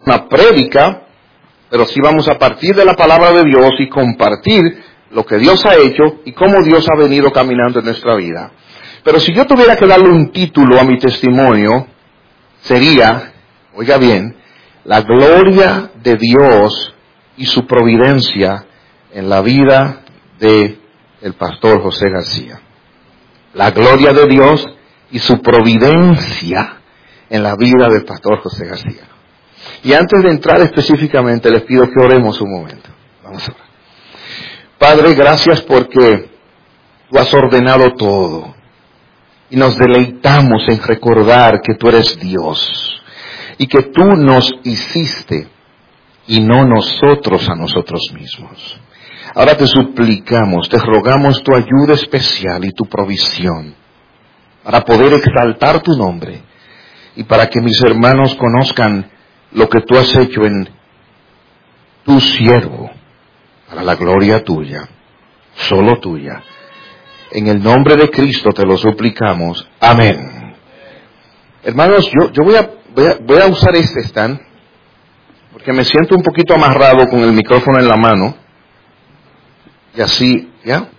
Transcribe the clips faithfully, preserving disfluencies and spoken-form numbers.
una prédica, pero sí vamos a partir de la palabra de Dios y compartir lo que Dios ha hecho y cómo Dios ha venido caminando en nuestra vida. Pero si yo tuviera que darle un título a mi testimonio, sería, oiga bien, la gloria de Dios y su providencia en la vida de el pastor José García. La gloria de Dios y su providencia en la vida del pastor José García. Y antes de entrar específicamente, les pido que oremos un momento. Vamos a orar. Padre, gracias porque tú has ordenado todo. Y nos deleitamos en recordar que tú eres Dios. Y que tú nos hiciste y no nosotros a nosotros mismos. Ahora te suplicamos, te rogamos tu ayuda especial y tu provisión para poder exaltar tu nombre y para que mis hermanos conozcan lo que tú has hecho en tu siervo, para la gloria tuya, solo tuya. En el nombre de Cristo te lo suplicamos. Amén. Hermanos, yo, yo voy, a, voy, a, voy a usar este stand porque me siento un poquito amarrado con el micrófono en la mano. Y así, ¿ya?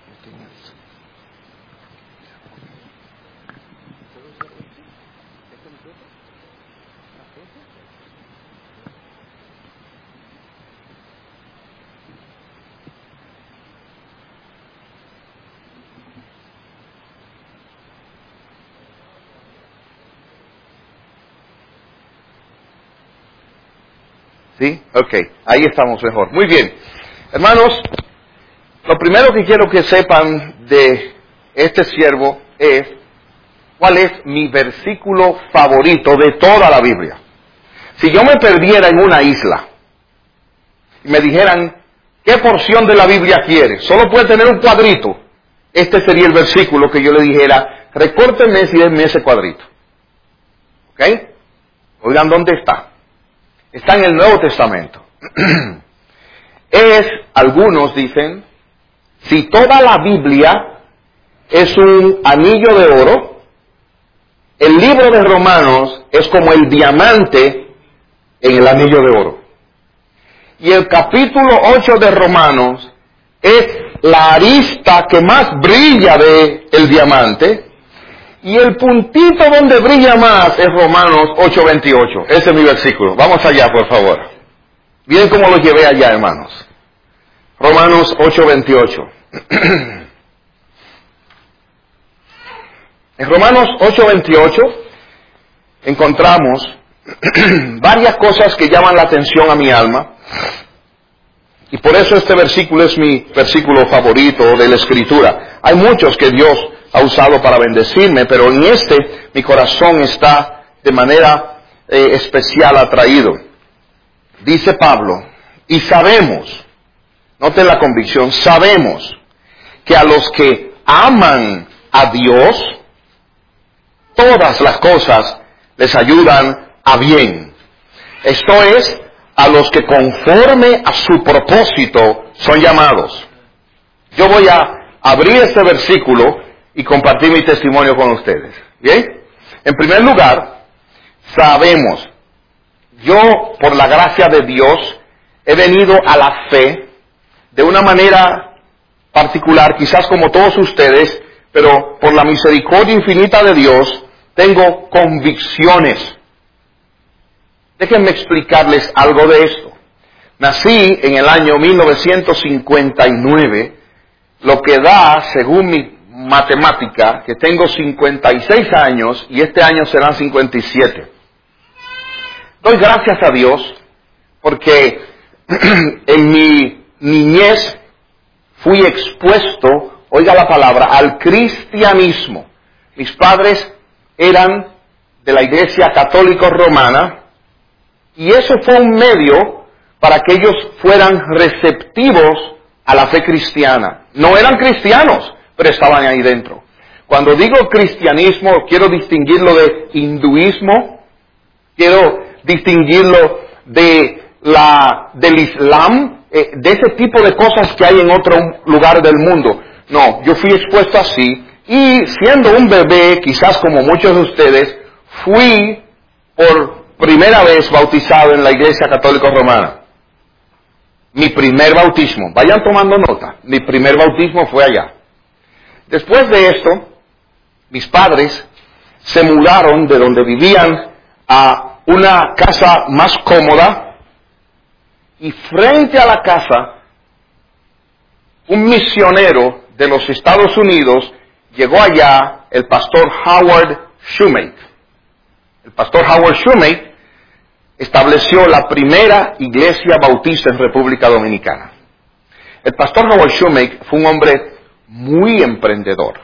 ¿Sí? Ok, ahí estamos mejor. Muy bien. Hermanos, lo primero que quiero que sepan de este siervo es cuál es mi versículo favorito de toda la Biblia. Si yo me perdiera en una isla y me dijeran, ¿qué porción de la Biblia quieres? Solo puede tener un cuadrito. Este sería el versículo que yo le dijera, recórtenme y denme ese cuadrito. ¿Ok? Oigan, ¿dónde está? Está en el Nuevo Testamento. Es, algunos dicen, si toda la Biblia es un anillo de oro, el libro de Romanos es como el diamante en el anillo de oro. Y el capítulo ocho de Romanos es la arista que más brilla de el diamante. Y el puntito donde brilla más es Romanos ocho veintiocho. Ese es mi versículo. Vamos allá, por favor. Miren cómo lo llevé allá, hermanos. Romanos ocho veintiocho. En Romanos ocho veintiocho encontramos varias cosas que llaman la atención a mi alma. Y por eso este versículo es mi versículo favorito de la Escritura. Hay muchos que Dios ha usado para bendecirme, pero en este mi corazón está de manera eh, especial atraído. Dice Pablo, y sabemos, noten la convicción, sabemos que a los que aman a Dios, todas las cosas les ayudan a bien. Esto es, a los que conforme a su propósito son llamados. Yo voy a abrir este versículo y compartir mi testimonio con ustedes. ¿Bien? En primer lugar, sabemos, yo por la gracia de Dios he venido a la fe de una manera particular, quizás como todos ustedes, pero por la misericordia infinita de Dios tengo convicciones. Déjenme explicarles algo de esto. Nací en el año mil novecientos cincuenta y nueve, lo que da, según mi matemática, que tengo cincuenta y seis años y este año serán cincuenta y siete. Doy gracias a Dios porque en mi niñez fui expuesto, oiga la palabra, al cristianismo. Mis padres eran de la Iglesia Católica Romana y eso fue un medio para que ellos fueran receptivos a la fe cristiana. No eran cristianos, pero estaban ahí dentro. Cuando digo cristianismo, quiero distinguirlo de hinduismo, quiero distinguirlo de la, del Islam, eh, de ese tipo de cosas que hay en otro lugar del mundo. No, yo fui expuesto así, y siendo un bebé, quizás como muchos de ustedes, fui por primera vez bautizado en la Iglesia Católica Romana. Mi primer bautismo. Vayan tomando nota. Mi primer bautismo fue allá. Después de esto, mis padres se mudaron de donde vivían a una casa más cómoda, y frente a la casa, un misionero de los Estados Unidos llegó allá, el pastor Howard Shoemake. El pastor Howard Shoemake estableció la primera iglesia bautista en República Dominicana. El pastor Howard Shoemake fue un hombre muy emprendedor.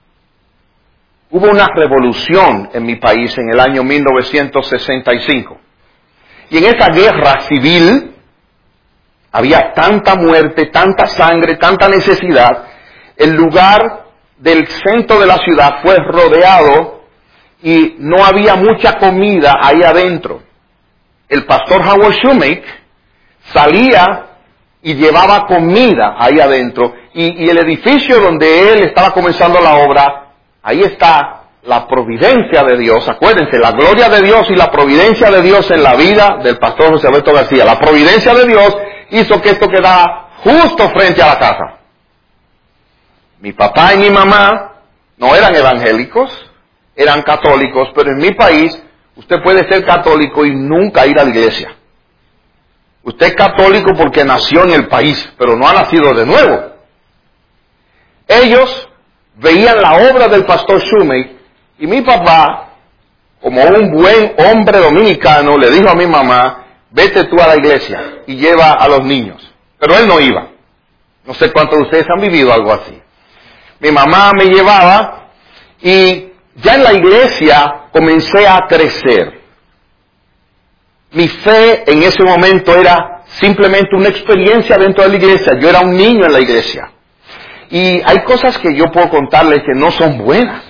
Hubo una revolución en mi país en el año mil novecientos sesenta y cinco. Y en esa guerra civil había tanta muerte, tanta sangre, tanta necesidad. El lugar del centro de la ciudad fue rodeado y no había mucha comida ahí adentro. El pastor Howard Shoemake salía y llevaba comida ahí adentro. Y, y el edificio donde él estaba comenzando la obra, ahí está la providencia de Dios. Acuérdense, la gloria de Dios y la providencia de Dios en la vida del pastor José Alberto García. La providencia de Dios hizo que esto quedara justo frente a la casa. Mi papá y mi mamá no eran evangélicos, eran católicos, pero en mi país usted puede ser católico y nunca ir a la iglesia. Usted es católico porque nació en el país, pero no ha nacido de nuevo. Ellos veían la obra del pastor Shoemake y mi papá, como un buen hombre dominicano, le dijo a mi mamá, vete tú a la iglesia y lleva a los niños. Pero él no iba. No sé cuántos de ustedes han vivido algo así. Mi mamá me llevaba y ya en la iglesia comencé a crecer. Mi fe en ese momento era simplemente una experiencia dentro de la iglesia. Yo era un niño en la iglesia. Y hay cosas que yo puedo contarles que no son buenas.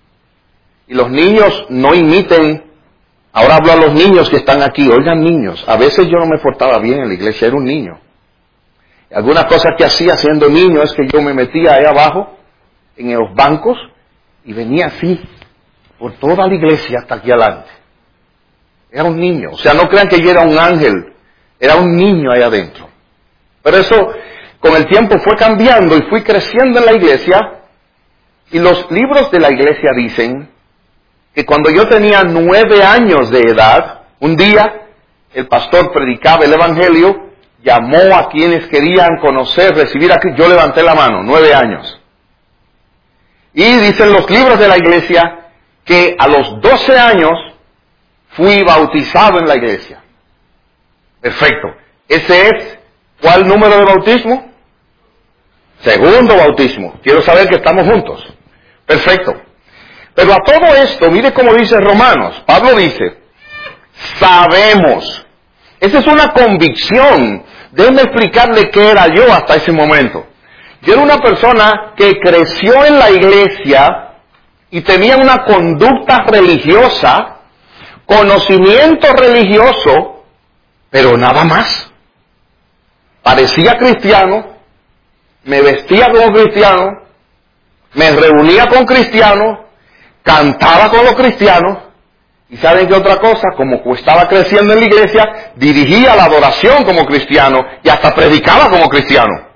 Y los niños no imiten. Ahora hablo a los niños que están aquí. Oigan, niños, a veces yo no me portaba bien en la iglesia, era un niño. Algunas cosas que hacía siendo niño es que yo me metía ahí abajo, en los bancos, y venía así, por toda la iglesia hasta aquí adelante. Era un niño. O sea, no crean que yo era un ángel, era un niño ahí adentro. Pero eso, con el tiempo fue cambiando y fui creciendo en la iglesia, y los libros de la iglesia dicen que cuando yo tenía nueve años de edad, un día el pastor predicaba el evangelio, llamó a quienes querían conocer, recibir a Cristo. Yo levanté la mano, nueve años. Y dicen los libros de la iglesia que a los doce años fui bautizado en la iglesia. Perfecto. ¿Ese es cuál número de bautismo? Segundo bautismo. Quiero saber que estamos juntos. Perfecto. Pero a todo esto, mire cómo dice Romanos. Pablo dice, sabemos. Esa es una convicción. Déjenme explicarle qué era yo hasta ese momento. Yo era una persona que creció en la iglesia y tenía una conducta religiosa, conocimiento religioso, pero nada más. Parecía cristiano, me vestía como cristiano, me reunía con cristianos, cantaba con los cristianos, y ¿saben qué otra cosa? Como estaba creciendo en la iglesia, dirigía la adoración como cristiano y hasta predicaba como cristiano.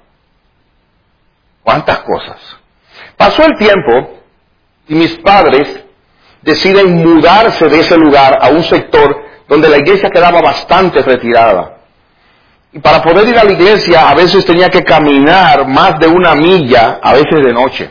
¿Cuántas cosas? Pasó el tiempo y mis padres deciden mudarse de ese lugar a un sector donde la iglesia quedaba bastante retirada. Y para poder ir a la iglesia a veces tenía que caminar más de una milla, a veces de noche.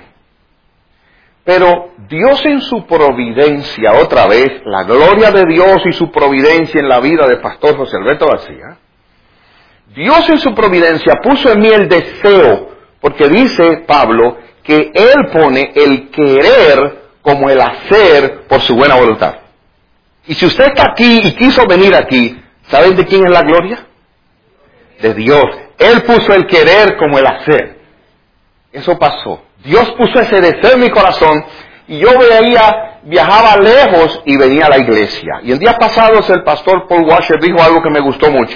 Pero Dios en su providencia, otra vez, la gloria de Dios y su providencia en la vida del pastor José Alberto García, Dios en su providencia puso en mí el deseo, porque dice Pablo que Él pone el querer como el hacer por su buena voluntad. Y si usted está aquí y quiso venir aquí, ¿saben de quién es la gloria? De Dios. Él puso el querer como el hacer. Eso pasó. Dios puso ese deseo en mi corazón y yo veía, viajaba lejos y venía a la iglesia. Y en días pasados el pastor Paul Washer dijo algo que me gustó mucho.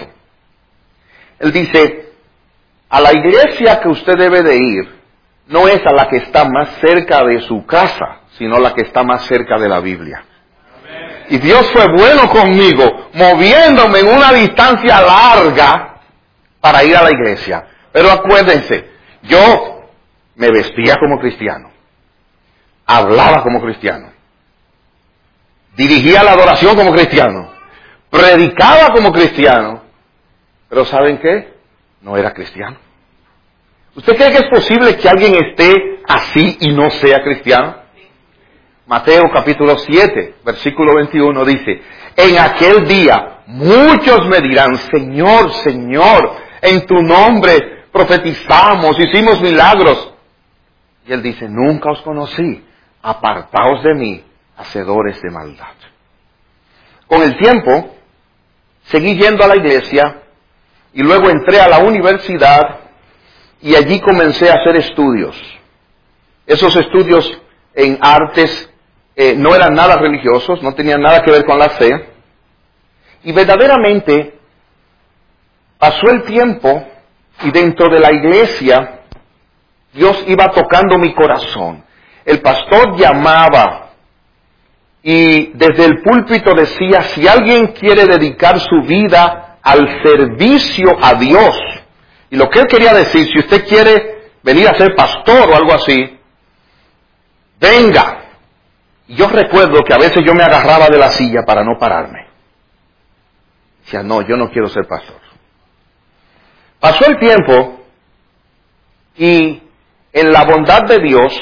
Él dice, a la iglesia que usted debe de ir no es a la que está más cerca de su casa, sino la que está más cerca de la Biblia. Amén. Y Dios fue bueno conmigo, moviéndome en una distancia larga para ir a la iglesia. Pero acuérdense, yo me vestía como cristiano, hablaba como cristiano, dirigía la adoración como cristiano, predicaba como cristiano, pero ¿saben qué? No era cristiano. ¿Usted cree que es posible que alguien esté así y no sea cristiano? Mateo capítulo siete, versículo veintiuno dice, en aquel día muchos me dirán, Señor, Señor, en tu nombre profetizamos, hicimos milagros. Y él dice, nunca os conocí, apartaos de mí, hacedores de maldad. Con el tiempo, seguí yendo a la iglesia y luego entré a la universidad y allí comencé a hacer estudios. Esos estudios en artes eh, no eran nada religiosos, no tenían nada que ver con la fe. Y verdaderamente pasó el tiempo y dentro de la iglesia Dios iba tocando mi corazón. El pastor llamaba y desde el púlpito decía, si alguien quiere dedicar su vida al servicio a Dios, y lo que él quería decir, si usted quiere venir a ser pastor o algo así, venga. Y yo recuerdo que a veces yo me agarraba de la silla para no pararme. Decía, no, yo no quiero ser pastor. Pasó el tiempo y en la bondad de Dios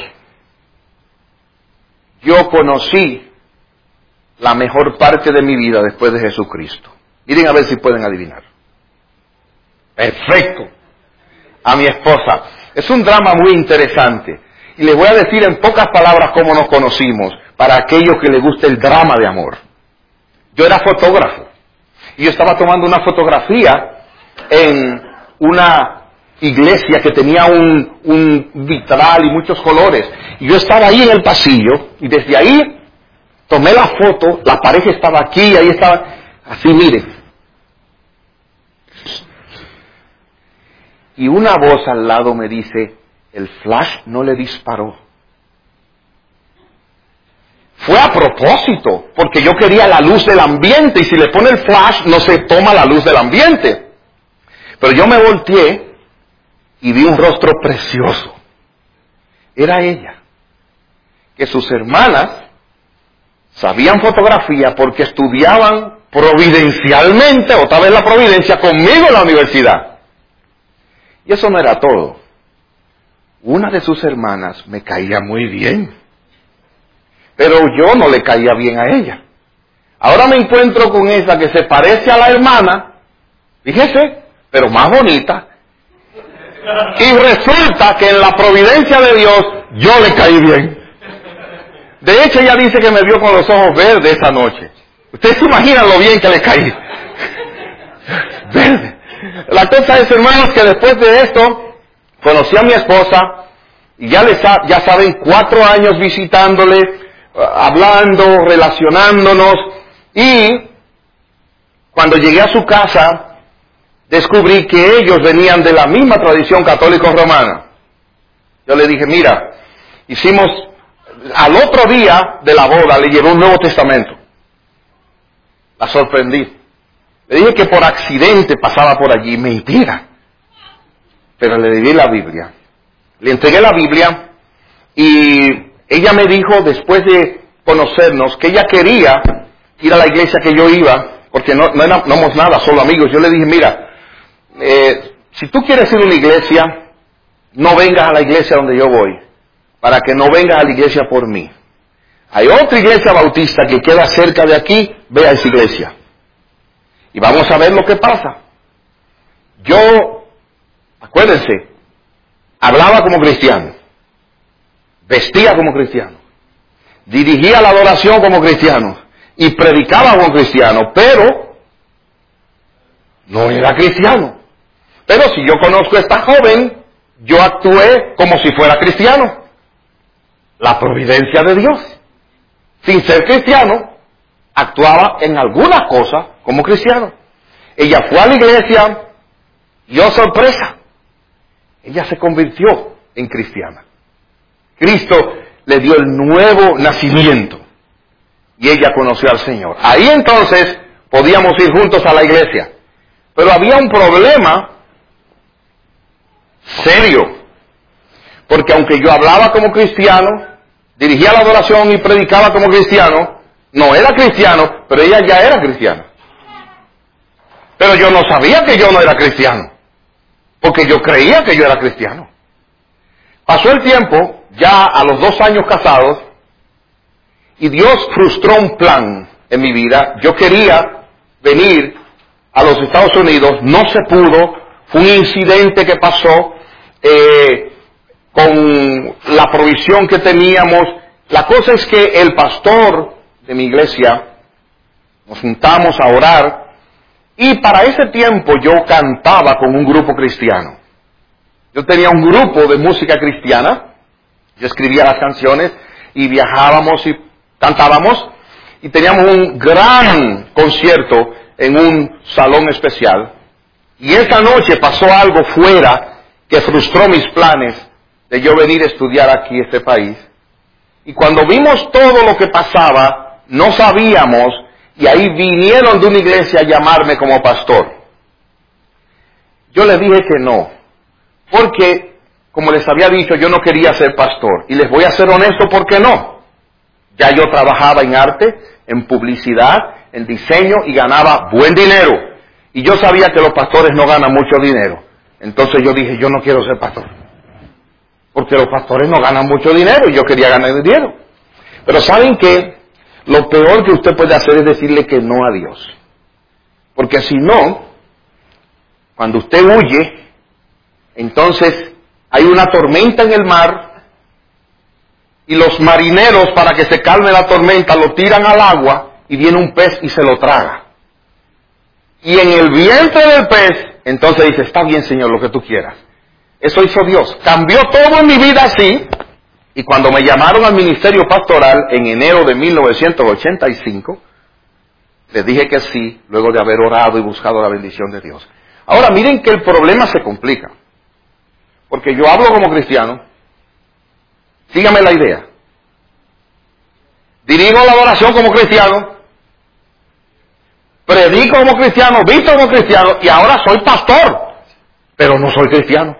yo conocí la mejor parte de mi vida después de Jesucristo. Miren a ver si pueden adivinar. Perfecto. A mi esposa. Es un drama muy interesante. Y les voy a decir en pocas palabras cómo nos conocimos, para aquellos que les guste el drama de amor. Yo era fotógrafo. Y yo estaba tomando una fotografía en una iglesia que tenía un, un vitral y muchos colores. Y yo estaba ahí en el pasillo, y desde ahí tomé la foto, la pareja estaba aquí, ahí estaba, así miren. Y una voz al lado me dice, el flash no le disparó. Fue a propósito, porque yo quería la luz del ambiente, y si le pone el flash no se toma la luz del ambiente. Pero yo me volteé y vi un rostro precioso. Era ella, que sus hermanas sabían fotografía porque estudiaban providencialmente, otra vez la providencia, conmigo en la universidad. Y eso no era todo. Una de sus hermanas me caía muy bien, pero yo no le caía bien a ella. Ahora me encuentro con esa que se parece a la hermana, fíjese, pero más bonita. Y resulta que en la providencia de Dios yo le caí bien. De hecho, ella dice que me vio con los ojos verdes esa noche. Ustedes se imaginan lo bien que le caí. Verde. La cosa es, hermanos, que después de esto conocí a mi esposa y ya, les ha, ya saben, cuatro años visitándole, hablando, relacionándonos, y cuando llegué a su casa descubrí que ellos venían de la misma tradición católico-romana. Yo le dije, mira, hicimos, al otro día de la boda le llevé un Nuevo Testamento. La sorprendí. Le dije que por accidente pasaba por allí, mentira. Pero le di la Biblia. Le entregué la Biblia y ella me dijo, después de conocernos, que ella quería ir a la iglesia que yo iba, porque no, no, era, no éramos nada, solo amigos. Yo le dije, mira, eh, si tú quieres ir a una iglesia, no vengas a la iglesia donde yo voy, para que no vengas a la iglesia por mí. Hay otra iglesia bautista que queda cerca de aquí, ve a esa iglesia. Y vamos a ver lo que pasa. Yo, acuérdense, hablaba como cristiano, vestía como cristiano, dirigía la adoración como cristiano y predicaba como cristiano, pero no era cristiano. Pero si yo conozco a esta joven, yo actué como si fuera cristiano. La providencia de Dios. Sin ser cristiano, actuaba en alguna cosa como cristiano. Ella fue a la iglesia y, oh sorpresa, ella se convirtió en cristiana. Cristo le dio el nuevo nacimiento. y ella conoció al Señor. Ahí entonces podíamos ir juntos a la iglesia. Pero había un problema serio, porque aunque yo hablaba como cristiano, dirigía la adoración y predicaba como cristiano, no era cristiano, pero ella ya era cristiana. Pero yo no sabía que yo no era cristiano, porque yo creía que yo era cristiano. Pasó el tiempo, ya a los dos años casados, y Dios frustró un plan en mi vida. Yo quería venir a los Estados Unidos, no se pudo, fue un incidente que pasó eh, con la provisión que teníamos. La cosa es que el pastor de mi iglesia, nos juntamos a orar, y para ese tiempo yo cantaba con un grupo cristiano. Yo tenía un grupo de música cristiana, yo escribía las canciones y viajábamos y cantábamos, y teníamos un gran concierto en un salón especial. Y esa noche pasó algo fuera que frustró mis planes de yo venir a estudiar aquí a este país. Y cuando vimos todo lo que pasaba, no sabíamos, y ahí vinieron de una iglesia a llamarme como pastor. Yo les dije que no, porque, como les había dicho, yo no quería ser pastor. Y les voy a ser honesto, ¿por qué no? Ya yo trabajaba en arte, en publicidad, en diseño, y ganaba buen dinero. Y yo sabía que los pastores no ganan mucho dinero. Entonces yo dije, yo no quiero ser pastor, porque los pastores no ganan mucho dinero, y yo quería ganar dinero. Pero ¿saben qué? Lo peor que usted puede hacer es decirle que no a Dios. Porque si no, cuando usted huye, entonces hay una tormenta en el mar, y los marineros, para que se calme la tormenta, lo tiran al agua, y viene un pez y se lo traga. Y en el vientre del pez, entonces dice, está bien, Señor, lo que tú quieras. Eso hizo Dios. Cambió todo en mi vida así. Y cuando me llamaron al ministerio pastoral en enero de mil novecientos ochenta y cinco, les dije que sí, luego de haber orado y buscado la bendición de Dios. Ahora miren que el problema se complica. Porque yo hablo como cristiano. Sígame la idea. Dirijo la adoración como cristiano. Predico como cristiano, visto como cristiano, y ahora soy pastor, pero no soy cristiano.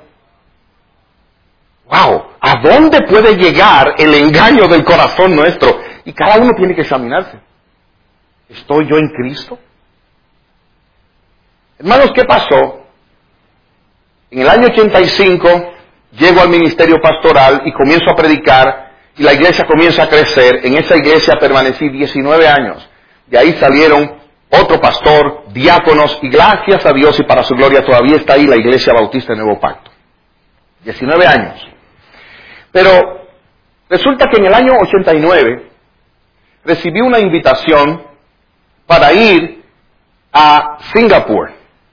¡Wow! ¿A dónde puede llegar el engaño del corazón nuestro? Y cada uno tiene que examinarse. ¿Estoy yo en Cristo? Hermanos, ¿qué pasó? En el año ochenta y cinco llego al ministerio pastoral y comienzo a predicar, y la iglesia comienza a crecer. En esa iglesia permanecí diecinueve años. De ahí salieron otro pastor, diáconos, y gracias a Dios y para su gloria todavía está ahí la Iglesia Bautista del Nuevo Pacto. diecinueve años. Pero resulta que en el año ochenta y nueve recibí una invitación para ir a Singapur,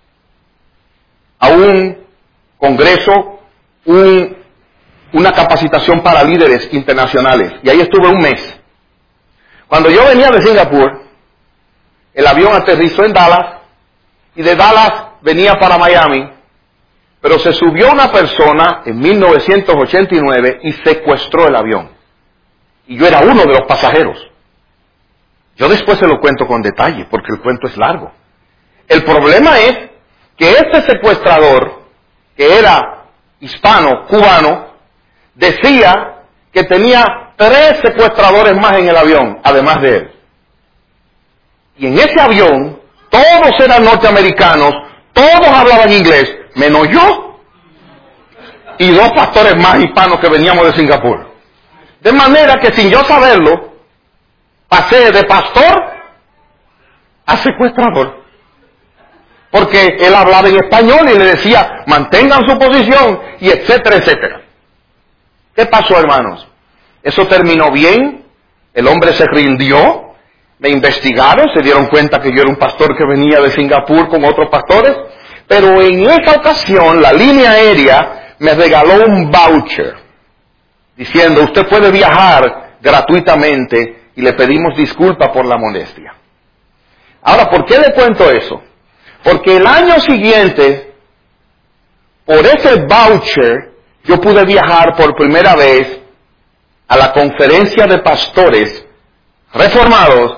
a un congreso, un, una capacitación para líderes internacionales. Y ahí estuve un mes. Cuando yo venía de Singapur, el avión aterrizó en Dallas, y de Dallas venía para Miami, pero se subió una persona en mil novecientos ochenta y nueve y secuestró el avión. Y yo era uno de los pasajeros. Yo después se lo cuento con detalle, porque el cuento es largo. El problema es que este secuestrador, que era hispano, cubano, decía que tenía tres secuestradores más en el avión, además de él. Y en ese avión, todos eran norteamericanos, todos hablaban inglés, menos yo y dos pastores más hispanos que veníamos de Singapur. De manera que sin yo saberlo, pasé de pastor a secuestrador. Porque él hablaba en español y le decía, mantengan su posición, y etcétera, etcétera. ¿Qué pasó, hermanos? Eso terminó bien, el hombre se rindió. Me investigaron, se dieron cuenta que yo era un pastor que venía de Singapur con otros pastores, pero en esa ocasión la línea aérea me regaló un voucher, diciendo, usted puede viajar gratuitamente y le pedimos disculpa por la molestia. Ahora, ¿por qué le cuento eso? Porque el año siguiente, por ese voucher, yo pude viajar por primera vez a la conferencia de pastores reformados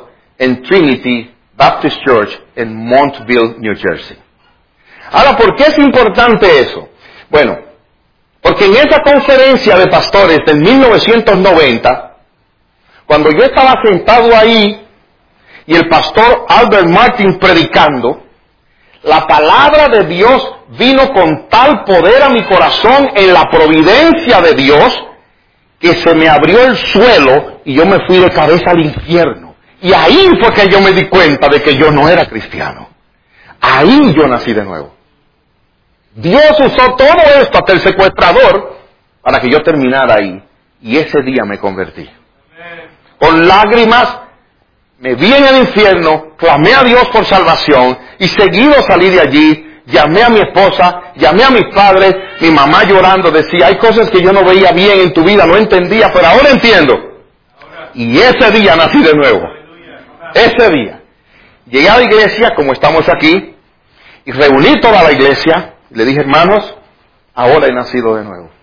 en Trinity Baptist Church en Montville, New Jersey. Ahora, ¿por qué es importante eso? Bueno, porque en esa conferencia de pastores del mil novecientos noventa, cuando yo estaba sentado ahí y el pastor Albert Martin predicando, la palabra de Dios vino con tal poder a mi corazón en la providencia de Dios que se me abrió el suelo y yo me fui de cabeza al infierno. Y ahí fue que yo me di cuenta de que yo no era cristiano. Ahí yo nací de nuevo. Dios usó todo esto, hasta el secuestrador, para que yo terminara ahí. Y ese día me convertí. Con lágrimas, me vi en el infierno, clamé a Dios por salvación y seguido salí de allí. Llamé a mi esposa, llamé a mis padres, mi mamá llorando decía, hay cosas que yo no veía bien en tu vida, no entendía, pero ahora entiendo. Y ese día nací de nuevo. Ese día. Llegué a la iglesia, como estamos aquí, y reuní toda la iglesia, y le dije, hermanos, ahora he nacido de nuevo.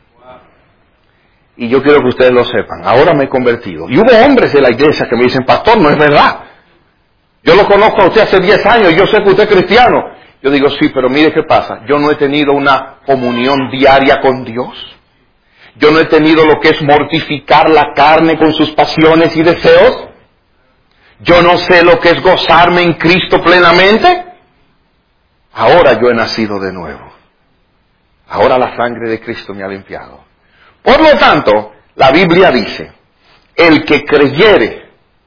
Y yo quiero que ustedes lo sepan, ahora me he convertido. Y hubo hombres de la iglesia que me dicen, pastor, no es verdad. Yo lo conozco a usted hace diez años, yo sé que usted es cristiano. Yo digo, sí, pero mire qué pasa. Yo no he tenido una comunión diaria con Dios. Yo no he tenido lo que es mortificar la carne con sus pasiones y deseos. Yo no sé lo que es gozarme en Cristo plenamente. Ahora yo he nacido de nuevo. Ahora la sangre de Cristo me ha limpiado. Por lo tanto, la Biblia dice, el que creyere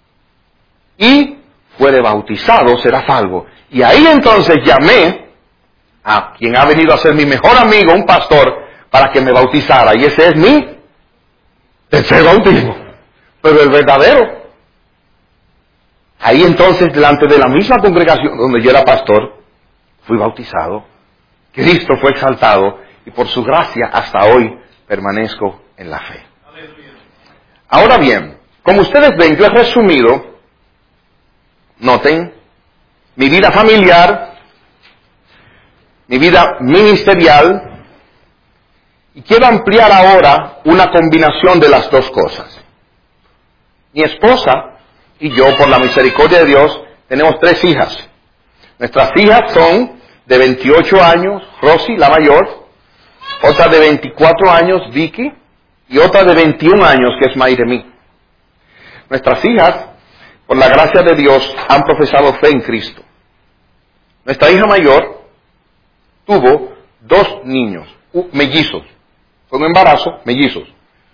y fuere bautizado será salvo. Y ahí entonces llamé a quien ha venido a ser mi mejor amigo, un pastor, para que me bautizara. Y ese es mi tercer bautismo. Pero el verdadero. Ahí entonces, delante de la misma congregación donde yo era pastor, fui bautizado. Cristo fue exaltado y por su gracia hasta hoy permanezco en la fe. Ahora bien, como ustedes ven, yo he resumido, noten, mi vida familiar, mi vida ministerial, y quiero ampliar ahora una combinación de las dos cosas. Mi esposa y yo, por la misericordia de Dios, tenemos tres hijas. Nuestras hijas son de veintiocho años, Rosy, la mayor, otra de veinticuatro años, Vicky, y otra de veintiún años, que es Mayremí. Nuestras hijas, por la gracia de Dios, han profesado fe en Cristo. Nuestra hija mayor tuvo dos niños, mellizos. Fue un embarazo, mellizos.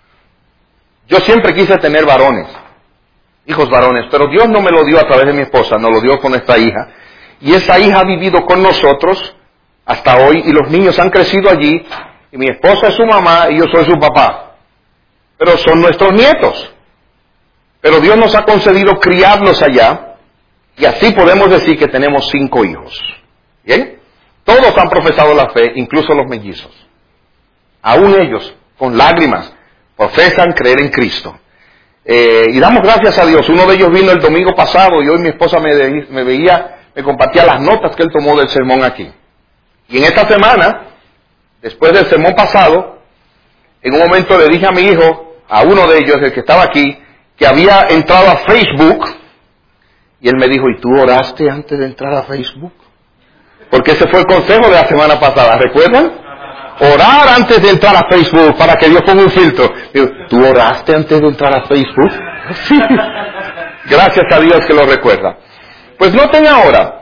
Yo siempre quise tener varones, hijos varones, pero Dios no me lo dio a través de mi esposa, nos lo dio con esta hija. Y esa hija ha vivido con nosotros hasta hoy, y los niños han crecido allí, y mi esposa es su mamá y yo soy su papá. Pero son nuestros nietos. Pero Dios nos ha concedido criarlos allá, y así podemos decir que tenemos cinco hijos. ¿Bien? Todos han profesado la fe, incluso los mellizos. Aún ellos, con lágrimas, profesan creer en Cristo. Eh, y damos gracias a Dios. Uno de ellos vino el domingo pasado, y hoy mi esposa me, de, me veía, me compartía las notas que él tomó del sermón aquí. Y en esta semana, después del sermón pasado, en un momento le dije a mi hijo, a uno de ellos, el que estaba aquí, que había entrado a Facebook, y él me dijo, ¿y tú oraste antes de entrar a Facebook? Porque ese fue el consejo de la semana pasada, ¿recuerdan? Orar antes de entrar a Facebook, para que Dios ponga un filtro. Digo, ¿tú oraste antes de entrar a Facebook? Sí. Gracias a Dios que lo recuerda. Pues noten ahora,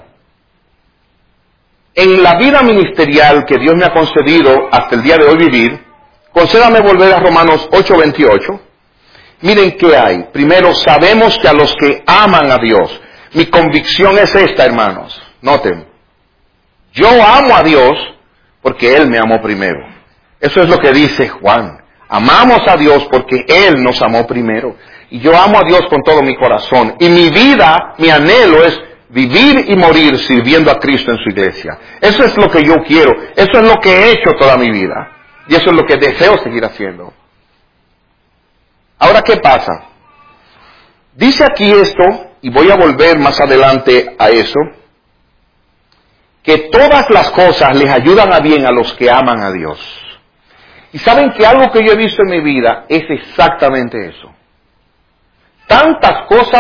en la vida ministerial que Dios me ha concedido hasta el día de hoy vivir, concédame volver a Romanos ocho veintiocho. Miren qué hay. Primero, sabemos que a los que aman a Dios, mi convicción es esta, hermanos. Noten, yo amo a Dios porque Él me amó primero. Eso es lo que dice Juan. Amamos a Dios porque Él nos amó primero. Y yo amo a Dios con todo mi corazón. Y mi vida, mi anhelo es vivir y morir sirviendo a Cristo en su iglesia. Eso es lo que yo quiero. Eso es lo que he hecho toda mi vida. Y eso es lo que deseo seguir haciendo. Ahora, ¿qué pasa? Dice aquí esto, y voy a volver más adelante a eso, que todas las cosas les ayudan a bien a los que aman a Dios. Y saben que algo que yo he visto en mi vida es exactamente eso. Tantas cosas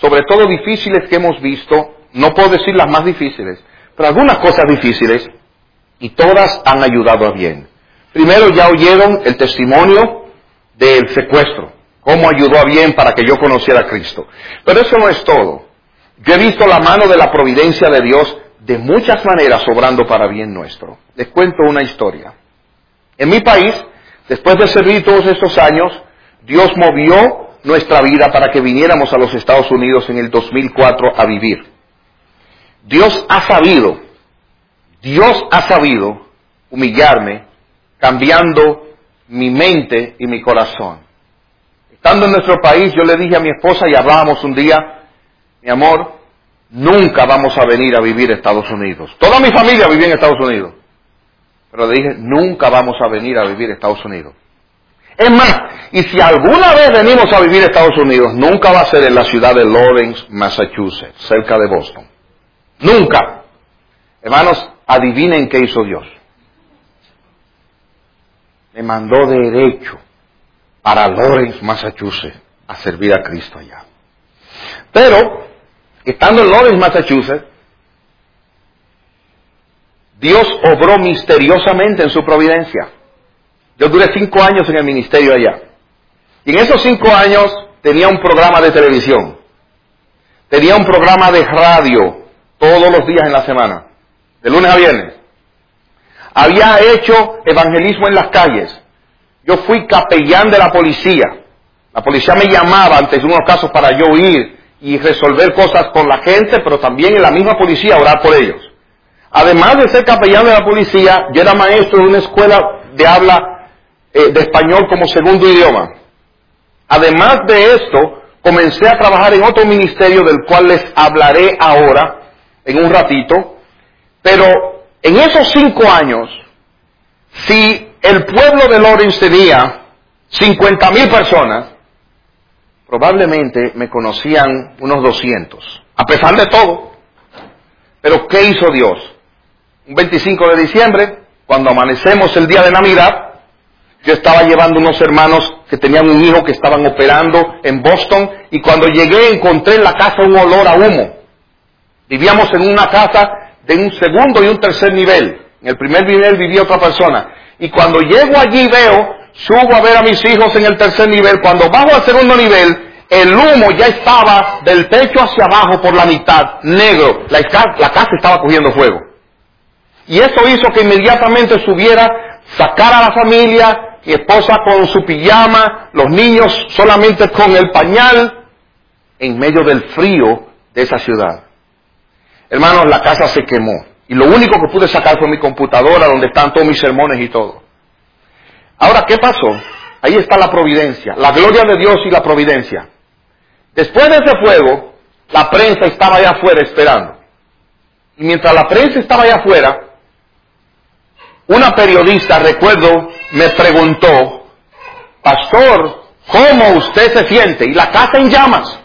sobre todo difíciles que hemos visto, no puedo decir las más difíciles, pero algunas cosas difíciles, y todas han ayudado a bien. Primero ya oyeron el testimonio del secuestro, cómo ayudó a bien para que yo conociera a Cristo. Pero eso no es todo. Yo he visto la mano de la providencia de Dios de muchas maneras obrando para bien nuestro. Les cuento una historia. En mi país, después de servir todos estos años, Dios movió nuestra vida para que viniéramos a los Estados Unidos en el dos mil cuatro a vivir. Dios ha sabido, Dios ha sabido humillarme, cambiando mi mente y mi corazón. Estando en nuestro país, yo le dije a mi esposa y hablábamos un día, mi amor, nunca vamos a venir a vivir a Estados Unidos. Toda mi familia vivía en Estados Unidos. Pero le dije, nunca vamos a venir a vivir a Estados Unidos. Es más, y si alguna vez venimos a vivir a Estados Unidos, nunca va a ser en la ciudad de Lawrence, Massachusetts, cerca de Boston. Nunca. Hermanos, adivinen qué hizo Dios. Me mandó derecho para Lawrence, Massachusetts, a servir a Cristo allá. Pero, estando en Lawrence, Massachusetts, Dios obró misteriosamente en su providencia. Yo duré cinco años en el ministerio allá. Y en esos cinco años tenía un programa de televisión. Tenía un programa de radio todos los días en la semana, de lunes a viernes. Había hecho evangelismo en las calles. Yo fui capellán de la policía. La policía me llamaba ante unos casos para yo ir y resolver cosas con la gente, pero también en la misma policía orar por ellos. Además de ser capellán de la policía, yo era maestro de una escuela de habla eh, de español como segundo idioma. Además de esto, comencé a trabajar en otro ministerio del cual les hablaré ahora, en un ratito. Pero en esos cinco años, si el pueblo de Lawrence tenía cincuenta mil personas, probablemente me conocían unos doscientos, a pesar de todo. Pero ¿qué hizo Dios? Un veinticinco de diciembre, cuando amanecemos el día de Navidad, yo estaba llevando unos hermanos que tenían un hijo que estaban operando en Boston, y cuando llegué encontré en la casa un olor a humo. Vivíamos en una casa de un segundo y un tercer nivel. En el primer nivel vivía otra persona. Y cuando llego allí veo, subo a ver a mis hijos en el tercer nivel. Cuando bajo al segundo nivel, el humo ya estaba del techo hacia abajo por la mitad, negro. La, la casa estaba cogiendo fuego. Y eso hizo que inmediatamente subiera, sacara a la familia, mi esposa con su pijama, los niños solamente con el pañal, en medio del frío de esa ciudad. Hermanos, la casa se quemó. Y lo único que pude sacar fue mi computadora, donde están todos mis sermones y todo. Ahora, ¿qué pasó? Ahí está la providencia, la gloria de Dios y la providencia. Después de ese fuego, la prensa estaba allá afuera esperando. Y mientras la prensa estaba allá afuera, una periodista, recuerdo, me preguntó, pastor, ¿cómo usted se siente? Y la casa en llamas.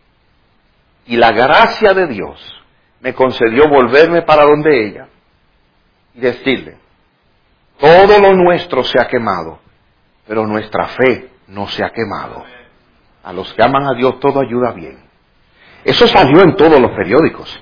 Y la gracia de Dios me concedió volverme para donde ella y decirle, todo lo nuestro se ha quemado, pero nuestra fe no se ha quemado. A los que aman a Dios todo ayuda bien. Eso salió en todos los periódicos.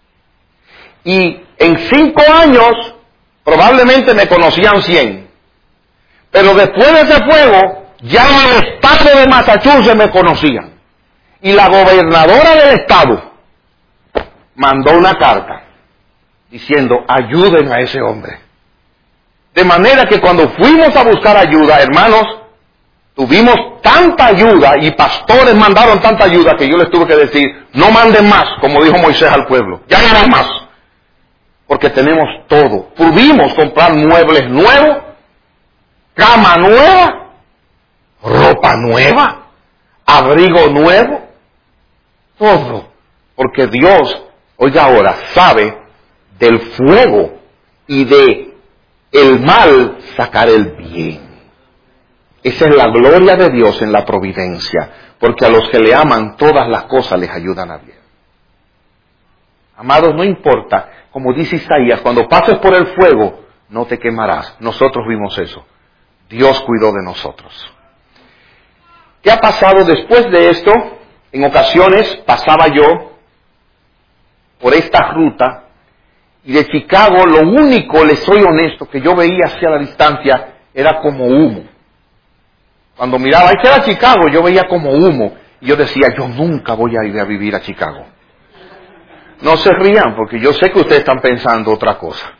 Y en cinco años probablemente me conocían cien. Pero después de ese fuego, ya en el estado de Massachusetts me conocían. Y la gobernadora del estado mandó una carta diciendo, ayuden a ese hombre. De manera que cuando fuimos a buscar ayuda, hermanos, tuvimos tanta ayuda y pastores mandaron tanta ayuda que yo les tuve que decir, no manden más, como dijo Moisés al pueblo, ya no más, porque tenemos todo. Pudimos comprar muebles nuevos, cama nueva, ropa nueva, abrigo nuevo, todo, porque Dios, oiga ahora, sabe del fuego y de el mal sacar el bien. Esa es la gloria de Dios en la providencia, porque a los que le aman todas las cosas les ayudan a bien. Amados, no importa, como dice Isaías, cuando pases por el fuego no te quemarás. Nosotros vimos eso. Dios cuidó de nosotros. ¿Qué ha pasado después de esto? En ocasiones pasaba yo por esta ruta y de Chicago lo único, les soy honesto, que yo veía hacia la distancia era como humo. Cuando miraba, ahí era Chicago, yo veía como humo. Y yo decía, yo nunca voy a ir a vivir a Chicago. No se rían, porque yo sé que ustedes están pensando otra cosa.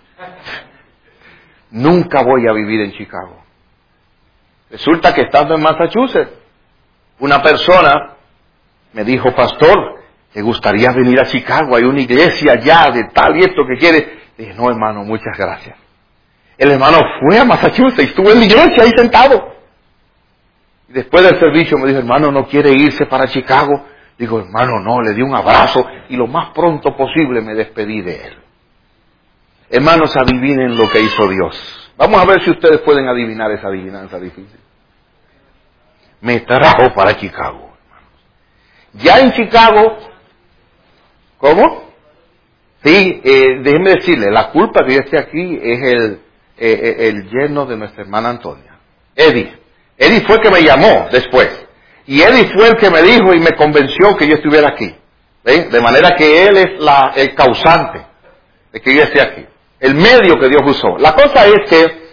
Nunca voy a vivir en Chicago. Resulta que estando en Massachusetts, una persona me dijo, pastor, ¿te gustaría venir a Chicago? Hay una iglesia allá de tal y esto que quiere. Dije, no, hermano, muchas gracias. El hermano fue a Massachusetts, estuvo en la iglesia ahí sentado. Y después del servicio me dijo, hermano, ¿no quiere irse para Chicago? Digo, hermano, no, le di un abrazo y lo más pronto posible me despedí de él. Hermanos, adivinen lo que hizo Dios. Vamos a ver si ustedes pueden adivinar esa adivinanza difícil. Me trajo para Chicago. Ya en Chicago, ¿cómo? Sí, eh, déjenme decirle, la culpa que yo esté aquí es el, eh, el yerno de nuestra hermana Antonia, Eddie. Eddie fue el que me llamó después. Y Eddie fue el que me dijo y me convenció que yo estuviera aquí. ¿Ven? De manera que él es la, el causante de que yo esté aquí. El medio que Dios usó. La cosa es que,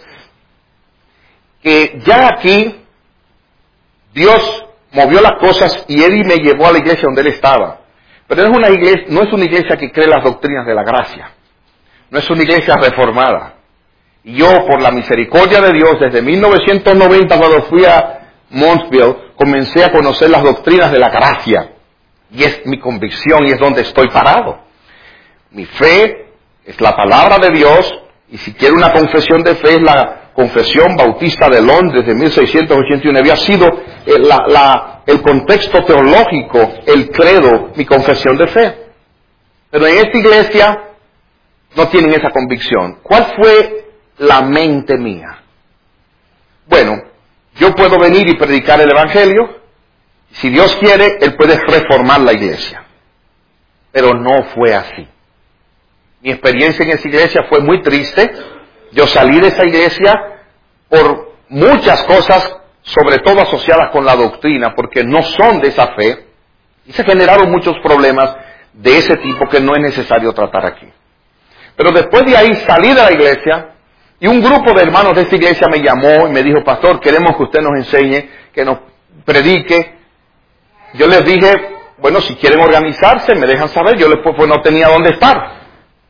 que ya aquí Dios movió las cosas y Eddie me llevó a la iglesia donde él estaba. Pero no es una iglesia, no es una iglesia que cree las doctrinas de la gracia. No es una iglesia reformada. Y yo, por la misericordia de Dios, desde mil novecientos noventa, cuando fui a Moundsville, comencé a conocer las doctrinas de la gracia. Y es mi convicción y es donde estoy parado. Mi fe es la palabra de Dios, y si quiero una confesión de fe es la Confesión Bautista de Londres de mil seiscientos ochenta y uno. Había sido el, la, la, el contexto teológico, el credo, mi confesión de fe. Pero en esta iglesia no tienen esa convicción. ¿Cuál fue la mente mía? Bueno, yo puedo venir y predicar el Evangelio. Si Dios quiere, Él puede reformar la iglesia. Pero no fue así. Mi experiencia en esa iglesia fue muy triste. Yo salí de esa iglesia por muchas cosas, sobre todo asociadas con la doctrina, porque no son de esa fe. Y se generaron muchos problemas de ese tipo que no es necesario tratar aquí. Pero después de ahí salí de la iglesia y un grupo de hermanos de esta iglesia me llamó y me dijo, pastor, queremos que usted nos enseñe, que nos predique. Yo les dije, bueno, si quieren organizarse, me dejan saber. Yo les, pues no tenía dónde estar.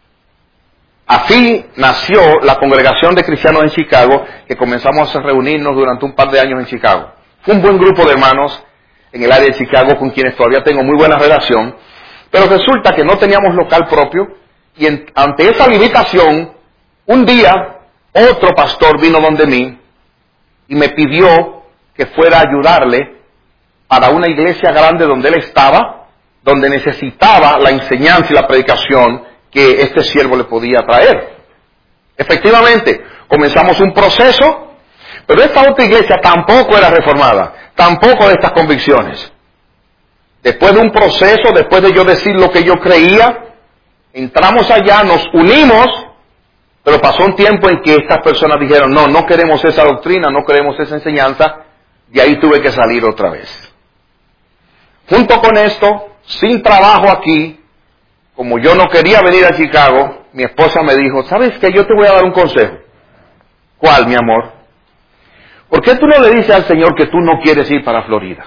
Así nació la congregación de cristianos en Chicago, que comenzamos a reunirnos durante un par de años en Chicago. Fue un buen grupo de hermanos en el área de Chicago con quienes todavía tengo muy buena relación, pero resulta que no teníamos local propio y en, ante esa limitación, un día otro pastor vino donde mí y me pidió que fuera a ayudarle para una iglesia grande donde él estaba, donde necesitaba la enseñanza y la predicación que este siervo le podía traer. Efectivamente, comenzamos un proceso, pero esta otra iglesia tampoco era reformada, tampoco de estas convicciones. Después de un proceso, después de yo decir lo que yo creía, entramos allá, nos unimos, pero pasó un tiempo en que estas personas dijeron, no, no queremos esa doctrina, no queremos esa enseñanza, y ahí tuve que salir otra vez. Junto con esto, sin trabajo aquí, como yo no quería venir a Chicago, mi esposa me dijo, ¿sabes qué? Yo te voy a dar un consejo. ¿Cuál, mi amor? ¿Por qué tú no le dices al Señor que tú no quieres ir para Florida?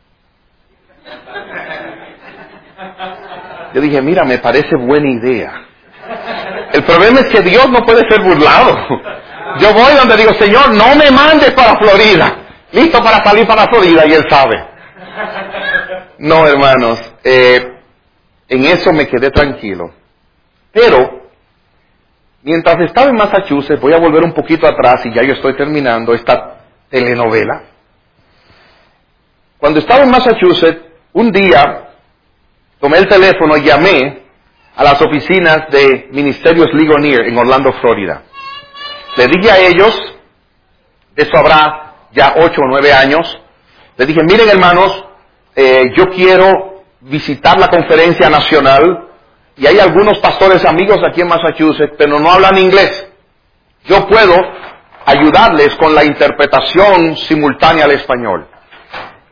Yo dije, mira, me parece buena idea. El problema es que Dios no puede ser burlado. Yo voy donde digo, Señor, no me mandes para Florida. Listo para salir para Florida, y Él sabe. No, hermanos, eh, en eso me quedé tranquilo. Pero, mientras estaba en Massachusetts, voy a volver un poquito atrás y ya yo estoy terminando esta telenovela. Cuando estaba en Massachusetts, un día tomé el teléfono y llamé a las oficinas de Ministerios Ligonier en Orlando, Florida. Le dije a ellos, de eso habrá ya ocho o nueve años, le dije, miren hermanos, eh, yo quiero visitar la conferencia nacional y hay algunos pastores amigos aquí en Massachusetts, pero no hablan inglés. Yo puedo ayudarles con la interpretación simultánea al español.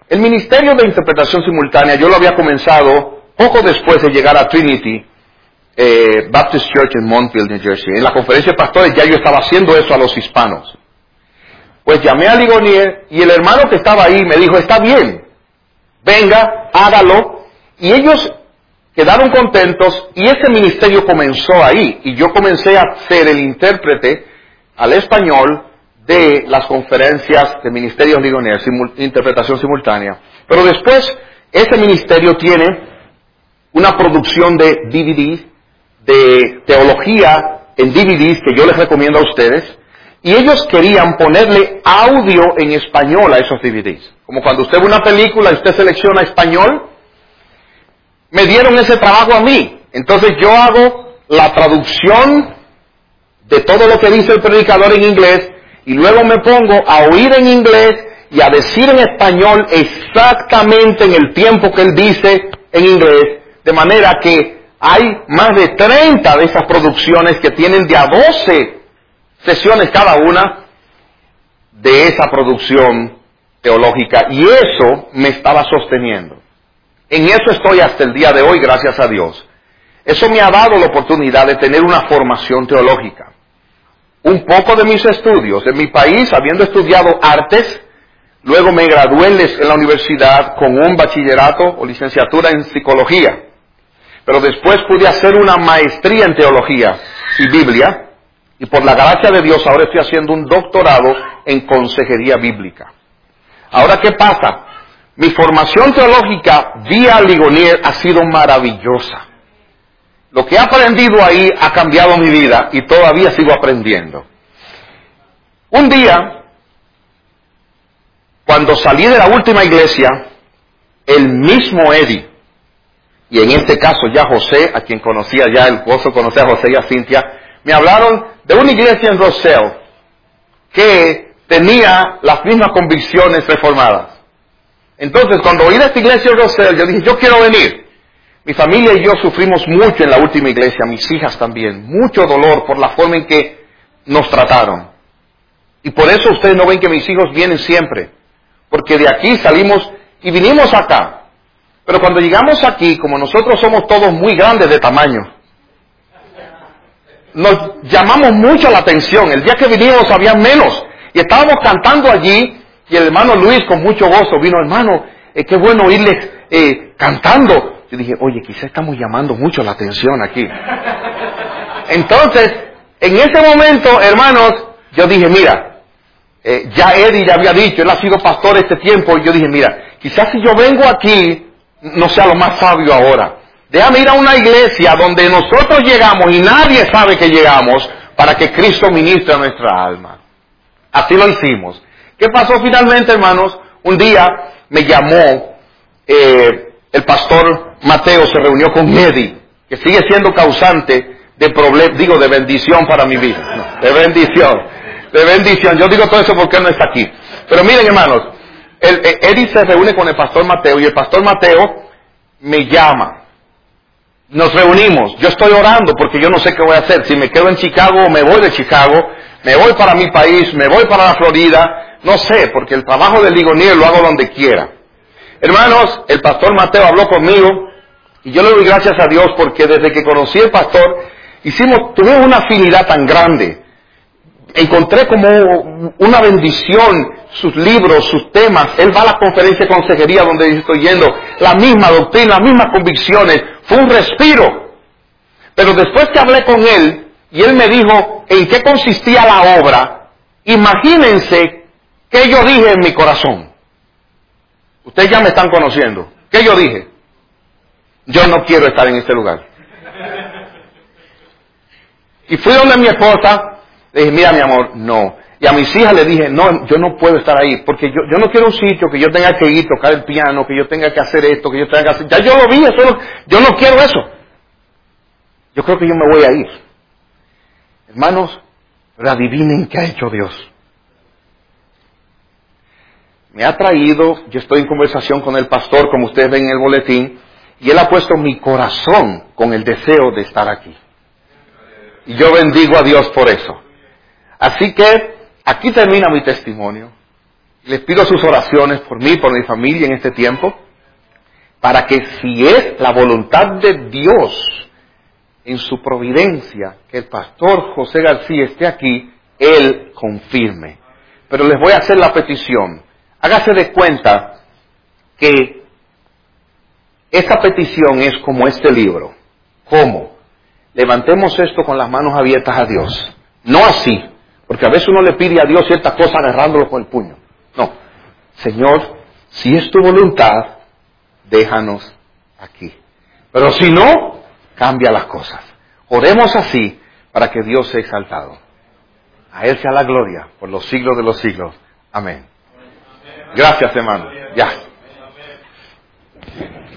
el ministerio de interpretación simultánea yo lo había comenzado poco después de llegar a Trinity eh, Baptist Church en Montville, New Jersey. En la conferencia de pastores ya yo estaba haciendo eso a los hispanos. Pues llamé a Ligonier y el hermano que estaba ahí me dijo, está bien, venga, hágalo. Y ellos quedaron contentos y ese ministerio comenzó ahí. Y yo comencé a ser el intérprete al español de las conferencias de Ministerios Ligonier, simul- interpretación simultánea. Pero después, ese ministerio tiene una producción de D V Ds, de teología en D V Ds que yo les recomiendo a ustedes. Y ellos querían ponerle audio en español a esos D V Ds. Como cuando usted ve una película y usted selecciona español, me dieron ese trabajo a mí. Entonces yo hago la traducción de todo lo que dice el predicador en inglés y luego me pongo a oír en inglés y a decir en español exactamente en el tiempo que él dice en inglés, de manera que hay más de treinta de esas producciones que tienen de a doce sesiones cada una de esa producción teológica, y eso me estaba sosteniendo. En eso estoy hasta el día de hoy, gracias a Dios. Eso me ha dado la oportunidad de tener una formación teológica. Un poco de mis estudios en mi país, habiendo estudiado artes, luego me gradué en la universidad con un bachillerato o licenciatura en psicología. Pero después pude hacer una maestría en teología y Biblia, y por la gracia de Dios ahora estoy haciendo un doctorado en consejería bíblica. Ahora, ¿qué pasa? Mi formación teológica vía Ligonier ha sido maravillosa. Lo que he aprendido ahí ha cambiado mi vida y todavía sigo aprendiendo. Un día, cuando salí de la última iglesia, el mismo Eddie, y en este caso ya José, a quien conocía ya, el esposo conocía a José y a Cintia, me hablaron de una iglesia en Roselle que tenía las mismas convicciones reformadas. Entonces, cuando oí de esta iglesia en Roselle, yo dije, yo quiero venir. Mi familia y yo sufrimos mucho en la última iglesia, mis hijas también, mucho dolor por la forma en que nos trataron. Y por eso ustedes no ven que mis hijos vienen siempre, porque de aquí salimos y vinimos acá. Pero cuando llegamos aquí, como nosotros somos todos muy grandes de tamaño, nos llamamos mucho la atención. El día que vinimos había menos, y estábamos cantando allí, y el hermano Luis con mucho gozo vino, hermano, eh, qué bueno oírles eh, cantando. Yo dije, oye, quizá estamos llamando mucho la atención aquí. Entonces, en ese momento, hermanos, yo dije, mira, eh, ya Eddie ya había dicho, él ha sido pastor este tiempo, y yo dije, mira, quizás si yo vengo aquí, no sea lo más sabio ahora. Déjame ir a una iglesia donde nosotros llegamos y nadie sabe que llegamos, para que Cristo ministre a nuestra alma. Así lo hicimos. ¿Qué pasó finalmente, hermanos? Un día me llamó eh, el pastor Mateo, se reunió con Eddie, que sigue siendo causante de problema, digo, de bendición para mi vida. No, de bendición, de bendición. Yo digo todo eso porque él no está aquí. Pero miren, hermanos, el, el, Eddie se reúne con el pastor Mateo y el pastor Mateo me llama. Nos reunimos. Yo estoy orando porque yo no sé qué voy a hacer. Si me quedo en Chicago o me voy de Chicago, me voy para mi país, me voy para la Florida, no sé, porque el trabajo de Ligonier lo hago donde quiera. Hermanos, el pastor Mateo habló conmigo y yo le doy gracias a Dios porque desde que conocí al pastor, hicimos, tuvimos una afinidad tan grande. Encontré como una bendición sus libros, sus temas. Él va a la conferencia de consejería donde yo estoy yendo, la misma doctrina, las mismas convicciones. Fue un respiro. Pero después que hablé con él y él me dijo en qué consistía la obra, imagínense qué yo dije en mi corazón. Ustedes ya me están conociendo. ¿Qué yo dije? Yo no quiero estar en este lugar. Y fui donde mi esposa, le dije, mira mi amor, no. Y a mis hijas le dije, no, yo no puedo estar ahí, porque yo, yo no quiero un sitio que yo tenga que ir, tocar el piano, que yo tenga que hacer esto, que yo tenga que hacer... Ya yo lo vi, eso no, yo no quiero eso. Yo creo que yo me voy a ir. Hermanos, pero adivinen qué ha hecho Dios. Me ha traído, yo estoy en conversación con el pastor, como ustedes ven en el boletín, y él ha puesto mi corazón con el deseo de estar aquí. Y yo bendigo a Dios por eso. Así que aquí termina mi testimonio. Les pido sus oraciones por mí, por mi familia en este tiempo, para que si es la voluntad de Dios en su providencia que el pastor José García esté aquí, él confirme. Pero les voy a hacer la petición. Hágase de cuenta que esta petición es como este libro. ¿Cómo? Levantemos esto con las manos abiertas a Dios. No así, porque a veces uno le pide a Dios ciertas cosas agarrándolo con el puño. No. Señor, si es tu voluntad, déjanos aquí. Pero si no, cambia las cosas. Oremos así para que Dios sea exaltado. A Él sea la gloria por los siglos de los siglos. Amén. Gracias, hermano. Ya.